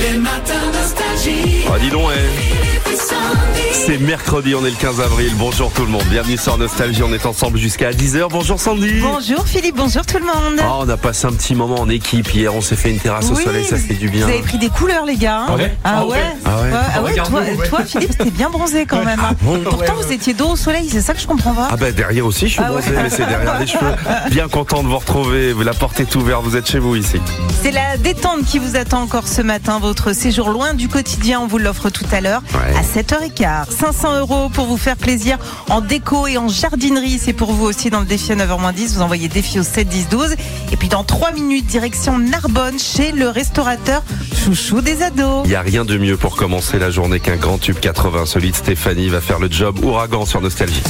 Les matins nostalgie. Ah, dis donc, Philippe et Sandy. c'est mercredi, on est le 15 avril. Bonjour tout le monde, bienvenue sur Nostalgie, on est ensemble jusqu'à 10h. Bonjour Sandy. Bonjour Philippe, bonjour tout le monde. Ah, on a passé un petit moment en équipe hier, on s'est fait une terrasse au soleil, ça fait du bien. Vous avez pris des couleurs les gars. Ah ouais Ah ouais. Ah ouais. Toi Philippe, c'était bien bronzé quand même. Pourtant vous étiez dos au soleil, c'est ça que je comprends pas. Ah bah derrière aussi je suis bronzé, mais c'est derrière les cheveux. Bien content de vous retrouver, la porte est ouverte, vous êtes chez vous ici. C'est la détente qui vous attend encore ce matin. Votre séjour loin du quotidien, on vous l'offre tout à l'heure à 7h15. 500 € pour vous faire plaisir en déco et en jardinerie. C'est pour vous aussi dans le défi à 9h10. Vous envoyez défi au 7 10 12. Et puis dans 3 minutes, direction Narbonne chez le restaurateur chouchou des ados. Il n'y a rien de mieux pour commencer la journée qu'un grand tube 80. Celui de Stéphanie va faire le job ouragan sur Nostalgie.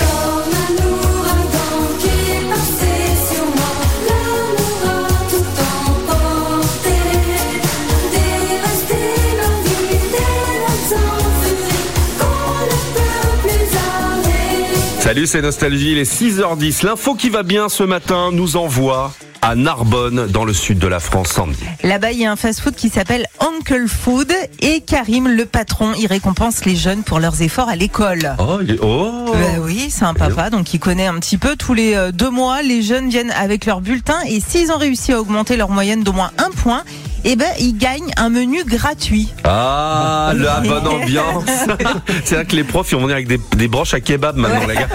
Salut, c'est Nostalgie, il est 6h10. L'info qui va bien ce matin nous envoie à Narbonne, dans le sud de la France, Sandy. Là-bas, il y a un fast-food qui s'appelle Uncle Food et Karim, le patron, il récompense les jeunes pour leurs efforts à l'école. Oui, c'est un papa, donc il connaît un petit peu. Tous les 2 mois, les jeunes viennent avec leur bulletin et s'ils ont réussi à augmenter leur moyenne d'au moins 1 point, eh ben, ils gagnent un menu gratuit. Ah, la bonne ambiance. C'est vrai que les profs, ils vont venir avec des broches à kebab maintenant, les gars.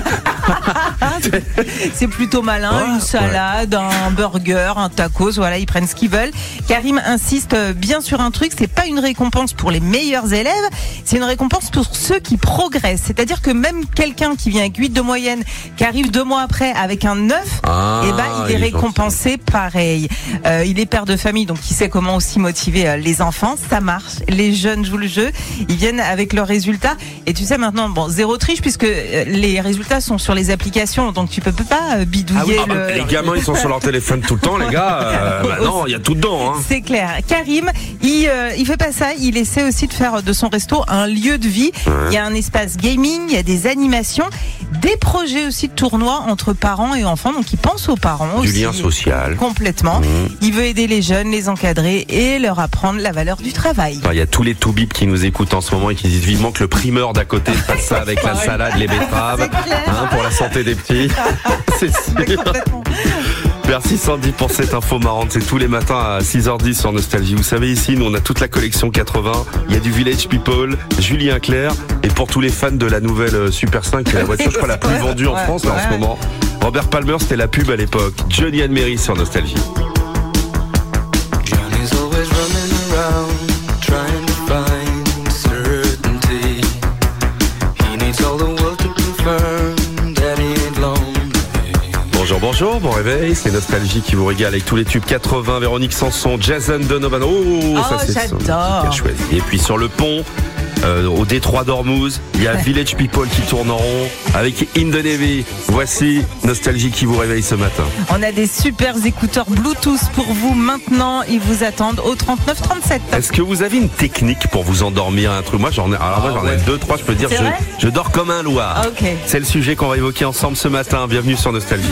C'est plutôt malin, une salade, un burger, un tacos, voilà, ils prennent ce qu'ils veulent. Karim insiste bien sur un truc, c'est pas une récompense pour les meilleurs élèves, c'est une récompense pour ceux qui progressent. C'est-à-dire que même quelqu'un qui vient avec 8 de moyenne, qui arrive 2 mois après avec un 9, il est récompensé pareil. Il est père de famille, donc il sait comment aussi motiver les enfants. Ça marche, les jeunes jouent le jeu, ils viennent avec leurs résultats. Et tu sais maintenant, zéro triche puisque les résultats sont sur les applications, donc tu peux pas bidouiller les gamins, ils sont sur leur téléphone tout le temps, les gars. Non, il y a tout dedans. Hein. C'est clair. Karim, il fait pas ça. Il essaie aussi de faire de son resto un lieu de vie. Il y a un espace gaming, il y a des animations, des projets aussi de tournois entre parents et enfants. Donc il pense aux parents aussi. Du lien social. Complètement. Il veut aider les jeunes, les encadrer et leur apprendre la valeur du travail. Il y a tous les toubibs qui nous écoutent en ce moment et qui disent vivement que le primeur d'à côté fasse ça avec la salade, les betteraves, pour la santé des petits. C'est sûr. Merci Sandy pour cette info marrante. C'est tous les matins à 6h10 sur Nostalgie. Vous savez, ici, nous, on a toute la collection 80. Il y a du Village People, Julien Clerc. Et pour tous les fans de la nouvelle Super 5, qui est la voiture, je crois, la plus vendue en France en ce moment. Robert Palmer, c'était la pub à l'époque. Johnny and Mary sur Nostalgie. Bonjour, bon réveil, c'est Nostalgie qui vous régale avec tous les tubes 80, Véronique Sanson, Jason Donovan, ça c'est j'adore. Chouette. Et puis sur le pont, au détroit d'Ormuz, il y a Village People qui tourne en rond avec In the Navy. Voici Nostalgie qui vous réveille ce matin. On a des super écouteurs Bluetooth pour vous maintenant, ils vous attendent au 39 37. Est-ce que vous avez une technique pour vous endormir, un truc? Moi j'en ai 2, 3, je peux dire, je dors comme un loir. Okay. C'est le sujet qu'on va évoquer ensemble ce matin. Bienvenue sur Nostalgie.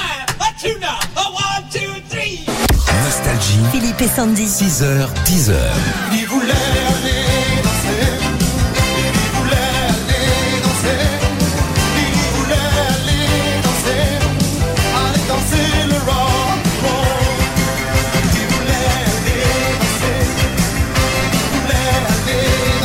Nostalgie. Philippe et Sandy. 6h, 10h. Il voulait aller danser. Il voulait aller danser. Il voulait aller danser. Aller danser le rock and roll. Il voulait aller danser. Il voulait aller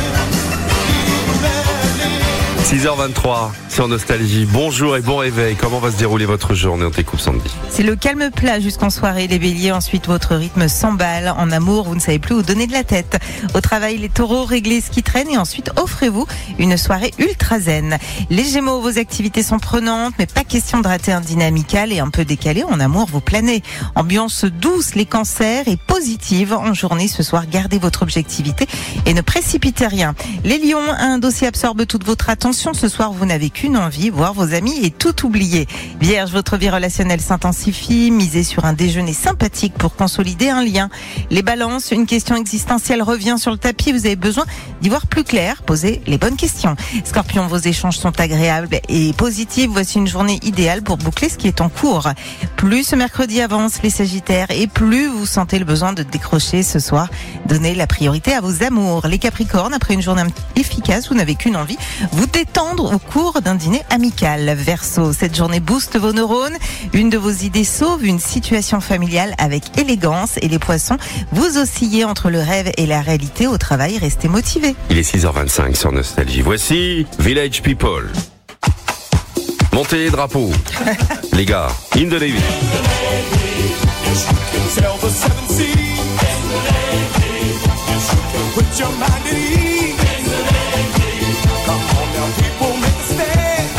danser. Il voulait aller. 6h23 sur Nostalgie. Bonjour et bon réveil. Comment va se dérouler votre journée? On t'écoute, Sandy. C'est le calme plat jusqu'en soirée, les béliers. Ensuite, votre rythme s'emballe. En amour, vous ne savez plus où donner de la tête. Au travail, les taureaux, réglez ce qui traîne. Et ensuite, offrez-vous une soirée ultra zen. Les gémeaux, vos activités sont prenantes, mais pas question de rater un dîner amical et un peu décalé. En amour, vous planez. Ambiance douce, les cancers, et positive. En journée, ce soir, gardez votre objectivité et ne précipitez rien. Les lions, un dossier absorbe toute votre attention. Ce soir, vous n'avez qu'une qu'une envie, voir vos amis et tout oublier. Vierge, votre vie relationnelle s'intensifie, misez sur un déjeuner sympathique pour consolider un lien. Les balances, une question existentielle revient sur le tapis, vous avez besoin d'y voir plus clair, posez les bonnes questions. Scorpion, vos échanges sont agréables et positifs, voici une journée idéale pour boucler ce qui est en cours. Plus ce mercredi avance, les Sagittaires, et plus vous sentez le besoin de décrocher ce soir, donnez la priorité à vos amours. Les Capricornes, après une journée efficace, vous n'avez qu'une envie, vous détendre au cours d'un dîner amical. Verseau, cette journée booste vos neurones, une de vos idées sauve une situation familiale avec élégance. Et les Poissons, vous oscillez entre le rêve et la réalité au travail, restez motivés. Il est 6h25 sur Nostalgie. Voici Village People. Montez les drapeaux. Les gars, in the Navy. Sail the seven seas. Put your mind at ease. Come on now, people, make a stand.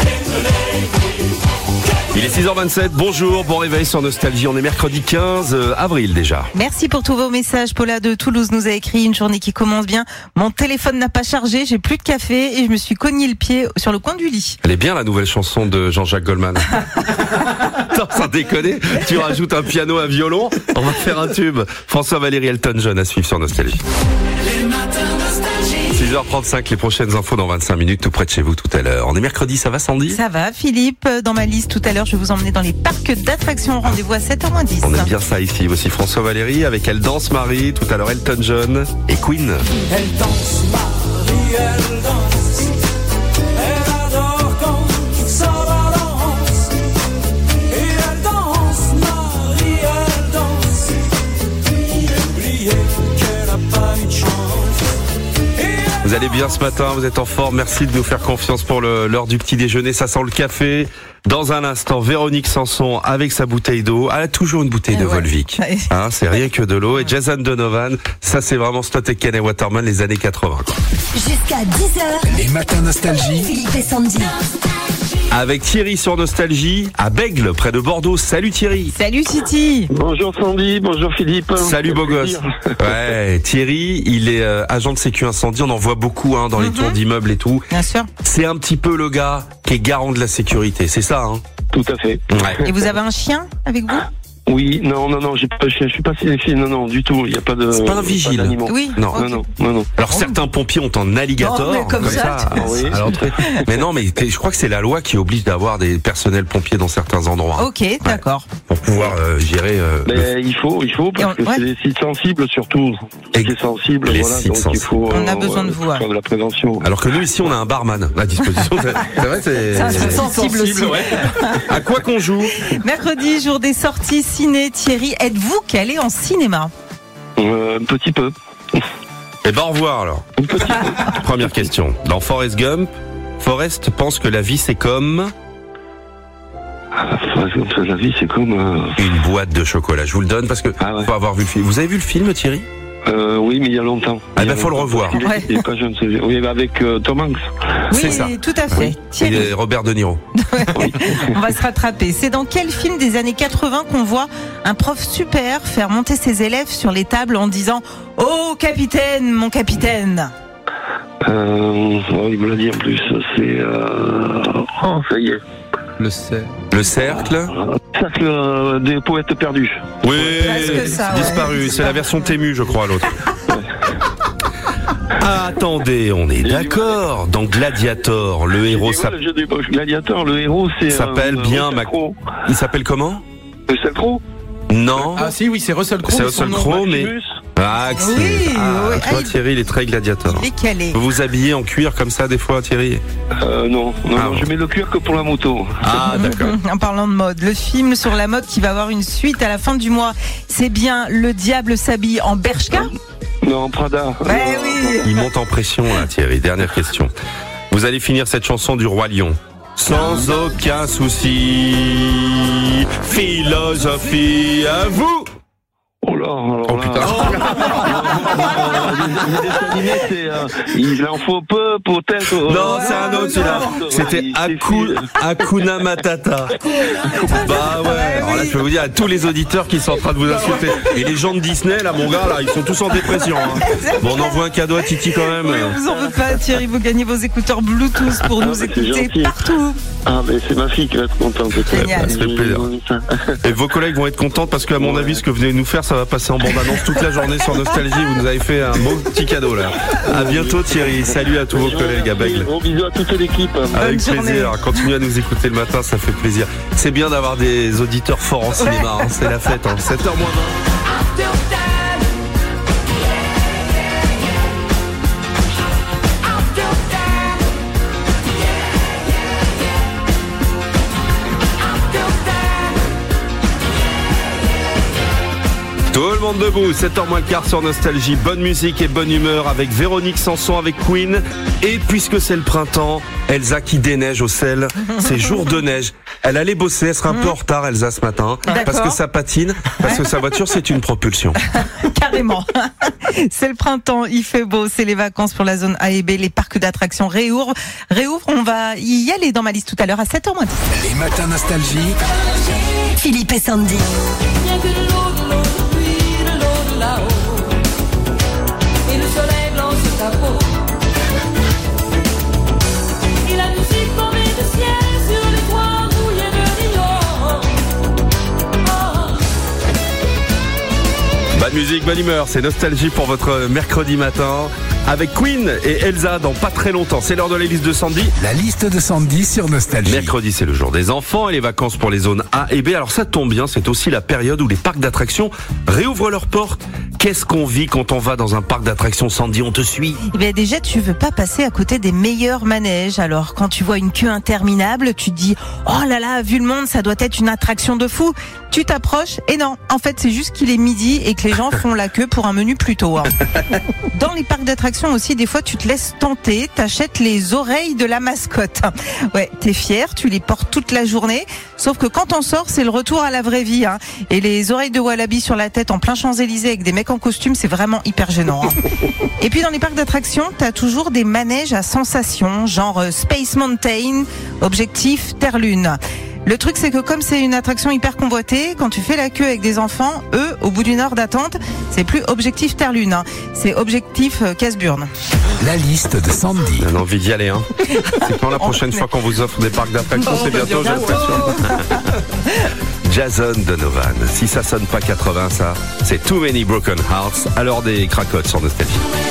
Il est 6h27, bonjour, bon réveil sur Nostalgie. On est mercredi 15 avril déjà. Merci pour tous vos messages. Paula de Toulouse nous a écrit une journée qui commence bien. Mon téléphone n'a pas chargé, j'ai plus de café et je me suis cogné le pied sur le coin du lit. Elle est bien la nouvelle chanson de Jean-Jacques Goldman. Attends, sans déconner, tu rajoutes un piano, un violon, on va faire un tube. François-Valéry Elton John à suivre sur Nostalgie. 6h35, les prochaines infos dans 25 minutes, tout près de chez vous tout à l'heure. On est mercredi, ça va Sandy ? Ça va Philippe, dans ma liste tout à l'heure je vais vous emmener dans les parcs d'attractions. Rendez-vous à 7h10. On aime bien ça ici. Voici François-Valéry avec Elle danse Marie, tout à l'heure Elton John et Queen. Elle danse, Marie, elle danse. Elle adore quand ça balance. Et elle danse, Marie, elle danse. Oubliez qu'elle a pas eu de chance. Vous allez bien ce matin, vous êtes en forme, merci de nous faire confiance pour l'heure du petit déjeuner, ça sent le café. Dans un instant, Véronique Sanson avec sa bouteille d'eau. Elle a toujours une bouteille de Volvic. Hein, c'est rien que de l'eau. Et Jason Donovan, ça c'est vraiment Stott et Ken et Waterman les années 80. Jusqu'à 10h. Les matins Nostalgie. Philippe et Sandy. Avec Thierry sur Nostalgie, à Bègle, près de Bordeaux. Salut Thierry. Salut Titi. Bonjour Sandy, bonjour Philippe. Salut beau gosse. Ouais, Thierry, il est agent de sécu incendie. On en voit beaucoup dans les tours d'immeubles et tout. Bien sûr. C'est un petit peu le gars qui est garant de la sécurité, c'est ça Tout à fait. Ouais. Et vous avez un chien avec vous ? Oui, non, j'ai pas, je suis pas cinéphile, non, du tout. Il y a pas de. C'est pas un vigile. Pas d'animaux. Oui. Non. Ok. Non. Alors certains pompiers ont un alligator Oh, mais comme ça, oui. à l'entrée. Mais non, mais je crois que c'est la loi qui oblige d'avoir des personnels pompiers dans certains endroits. Ok, d'accord. Pour pouvoir gérer. Mais il faut parce que Ouais. c'est des sites sensibles surtout. Et C'est sensible, les voilà. sites Donc il sensibles. faut. On a besoin de vous, faire de la prévention. Alors que nous ici on a un barman à disposition. C'est vrai, C'est un truc sensible aussi. Ouais. À quoi qu'on joue? Mercredi, jour des sorties ciné. Thierry, êtes-vous calé en cinéma ? Un petit peu. Eh ben au revoir alors. Un petit peu. Première question. Dans Forrest Gump, Forrest pense que la vie c'est comme La vie, c'est comme. une boîte de chocolat. Je vous le donne parce que Ah ouais. faut avoir vu le film. Vous avez vu le film Thierry? Oui, mais il y a longtemps. Ah ben faut le revoir. Il est pas jeune, c'est. Oui, avec Tom Hanks. C'est Oui, ça. tout à fait. Thierry, Et Robert De Niro. on va se rattraper. C'est dans quel film des années 80 qu'on voit un prof super faire monter ses élèves sur les tables en disant « Oh, capitaine, mon capitaine !» Il me l'a dit en plus. C'est. Oh, ça y est. Le cercle. Cercle des poètes perdus. Oui, Presque ça, ouais. disparu. C'est la version Tému, je crois, l'autre. Ah, attendez, on est d'accord. Dans Gladiator, le héros Le jeu des Gladiator, le héros, c'est. s'appelle bien Russell Crowe. Il s'appelle comment? Russell Crowe. Non. Ah si, oui, c'est Russell Crowe. C'est mais son Russell nom- Crowe, mais. Maximus. Ah, Axel. Oui, Ah, oui. tu vois, Ah, Thierry, il est très Gladiator. Il est calé. Vous vous habillez en cuir comme ça des fois, Thierry? Non, Ah, bon. je mets le cuir que pour la moto. Ah, d'accord. En parlant de mode, le film sur la mode qui va avoir une suite à la fin du mois, c'est bien Le Diable s'habille en Bershka ? Non, Prada. Ouais, oui. Il monte en pression, là, Thierry. Dernière question. Vous allez finir cette chanson du Roi Lion. Sans aucun souci. Philosophie à vous. Oh là, alors Oh là. putain. Les dessins animés, il en faut peu pour tel. Non, c'est un autre celui-là. C'était Hakuna Matata. Bah ouais. Alors là, je peux vous dire à tous les auditeurs qui sont en train de vous insulter. Et les gens de Disney, là, mon gars, là, ils sont tous en dépression. Hein. Bon, on envoie un cadeau à Titi quand même. Oui, on vous en veut pas, Thierry. Vous gagnez vos écouteurs Bluetooth pour nous écouter partout. Ah, mais c'est ma fille qui va être contente. Génial. Ça fait plaisir. Et vos collègues vont être contents parce qu'à mon avis, ce que vous venez de nous faire, ça va passer en bande-annonce toute la journée sur Nostalgie. Vous nous avez fait un beau petit cadeau là. À bientôt Thierry. Salut à tous vos collègues à Bègle. Gros bisous à toute l'équipe. Avec plaisir. Continuez à nous écouter le matin, ça fait plaisir. C'est bien d'avoir des auditeurs forts en cinéma. Hein. C'est la fête. Hein. 7h moins 20. Tout le monde debout, 7h moins le quart sur Nostalgie, bonne musique et bonne humeur avec Véronique Sanson, avec Queen. Et puisque c'est le printemps, Elsa qui déneige au sel, c'est jour de neige. Elle allait bosser, elle sera un peu en retard Elsa ce matin, parce que ça patine, parce que sa voiture c'est une propulsion. Carrément. C'est le printemps, il fait beau, c'est les vacances pour la zone A et B, les parcs d'attractions réouvrent. On va y aller dans ma liste tout à l'heure à 7h moins 10. Les matins Nostalgie. Philippe et Sandy. Rien que de l'eau, de pluie, de l'eau de là-haut. Et le soleil blanche ta peau. Et la musique tombée du ciel sur les toits mouillés de Lyon. Bonne musique, bonne humeur, c'est Nostalgie pour votre mercredi matin. Avec Queen et Elsa dans pas très longtemps. C'est l'heure de la liste de Sandy. La liste de Sandy sur Nostalgie. Mercredi, c'est le jour des enfants et les vacances pour les zones A et B. Alors ça tombe bien, c'est aussi la période où les parcs d'attractions réouvrent leurs portes. Qu'est-ce qu'on vit quand on va dans un parc d'attractions, Sandy? On te suit? Eh bien déjà, tu veux pas passer à côté des meilleurs manèges. Alors quand tu vois une queue interminable, tu te dis « Oh là là, vu le monde, ça doit être une attraction de fou ». Tu t'approches et non, en fait c'est juste qu'il est midi et que les gens font la queue pour un menu plus tôt. Hein. Dans les parcs d'attractions aussi, des fois tu te laisses tenter, t'achètes les oreilles de la mascotte. Ouais, t'es fier, tu les portes toute la journée, sauf que quand on sort, c'est le retour à la vraie vie. Hein. Et les oreilles de Wallaby sur la tête en plein Champs-Élysées avec des mecs en costume, c'est vraiment hyper gênant. Hein. Et puis dans les parcs d'attractions, t'as toujours des manèges à sensations, genre Space Mountain, Objectif Terre-Lune. Le truc, c'est que comme c'est une attraction hyper convoitée, quand tu fais la queue avec des enfants, eux, au bout d'une heure d'attente, c'est plus Objectif Terre-Lune, hein. C'est Objectif Casse-Burne. La liste de Sandy. On a envie d'y aller, hein. C'est quand la prochaine fois qu'on vous offre des parcs d'attractions, c'est bientôt, j'ai l'impression. Jason Donovan. Si ça sonne pas 80, ça, c'est Too Many Broken Hearts. Alors des cracottes sur Nostalgie.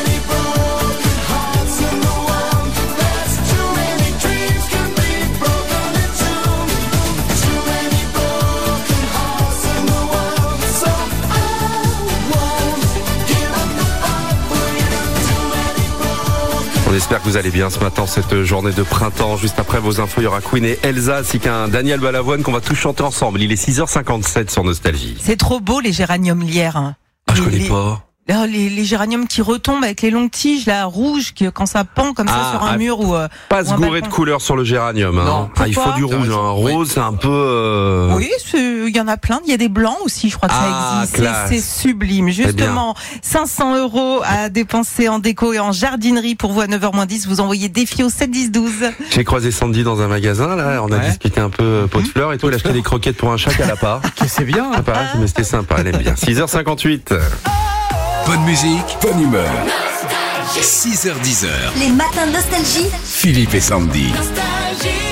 On espère que vous allez bien ce matin, cette journée de printemps. Juste après vos infos, il y aura Queen et Elsa, ainsi qu'un Daniel Balavoine qu'on va tous chanter ensemble. Il est 6h57 sur Nostalgie. C'est trop beau, les géraniums lierre. Hein. Ah, je connais pas. Les géraniums qui retombent avec les longues tiges, là, rouges, quand ça pend comme ça sur un mur ou pas se ou un gourer de balcon. couleur sur le géranium. Hein. Non, il faut du rouge. Un rose, c'est un peu... Oui, il y en a plein. Il y a des blancs aussi, je crois que ça existe. C'est sublime. Justement, 500 € à dépenser en déco et en jardinerie pour vous à 9h10. Vous envoyez défi au 7-10-12. J'ai croisé Sandy dans un magasin, là. On a discuté un peu pot de fleurs et tout. Elle a acheté des croquettes pour un chat qu'elle a pas. C'est bien. Sympa, mais c'était sympa, elle aime bien. 6h58. Bonne musique, bonne humeur. 6h-10h. Les matins Nostalgie. Philippe et Sandy. Nostalgie.